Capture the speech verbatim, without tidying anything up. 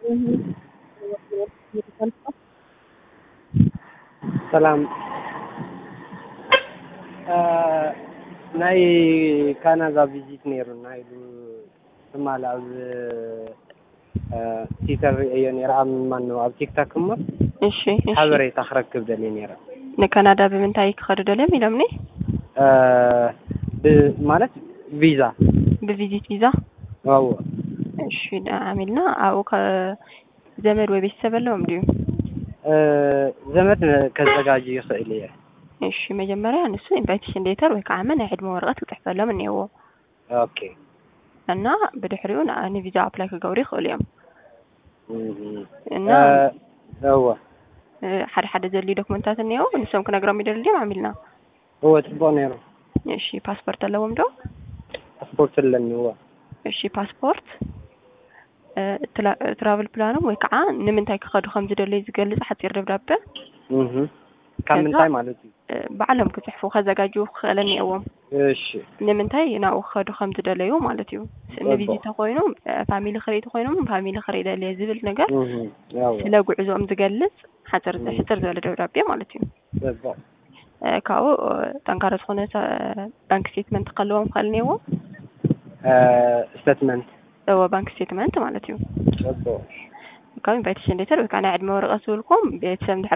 سلام. آه ناي كندا فيزيت نيرو ناي ثم على آه تيتر يعني رقم منو على تيك توك ما እሺ እሺ حضري تخرج كبدني نيرا ንካናዳ ብምንታይ ክኸዱ ደልዮም ኢሎምኒ آه ማለት ቪዛ ብቪዚት ቪዛ አዎ እሺ አሚልና አው ከዘመድ ወይ ቤተሰብ አለውም ዲዩ ዘመድ ከዘጋጅ ይኽእል እየ እሺ መጀመሪያ እነሱ ኢንቫይቴሽን ሌተር ወይ ከዓመን አይድሞ ወረቀት ክጥሕፈሎም እንየዎ ኦኬ እና በድሕሪው ንኣኒ ቪዛ አፕላይ ክገብሩ ይኽእሉ እዮም እና አዎ ሓደ ሓደ ዘሊ ዶክመንታት እንየው ንሶም ክነግሮም ይደልዮም አሚልና هو ጽቡቅ ነይሩ እሺ ፓስፖርት ኣለዎም ዶ ፓስፖርት ለኒ هو እሺ ፓስፖርት ትራቨል ፕላንም ወይ ከዓ ንምንታይ ክኸዱ ከም ዝደልዩ ዝገልጽ ሓፂር ደብዳቤ እህ ካብ ምንታይ ማለት እዩ በዓለም ክጽሕፉ ከዘጋጁ ክእለኒ እዮም እሺ ንምንታይ ናው ክኸዱ ከም ዝደልዩ ማለት እዩ ንቪዚት ኮይኑ ፋሚሊ ክሬት ኮይኖም ፋሚሊ ክሬት ደልየ ዝብል ነገር ስለ ጉዕዞም ዝገልጽ ሓፂር ሕፅር ዝበለ ደብዳቤ ማለት እዩ በቃ ካው ጠንካራ ዝኾነ ባንክ ስቴትመንት ከለዎም ካልኔዎ ስቴትመንት እዎ ባንክ ስቴትመንት ማለት እዩ በቃ ካው ኢንቫይቴሽን ሌተር ወይ ከዓ ናይ ዕድመ ወረቐት ዝብልኩም ቤተሰብ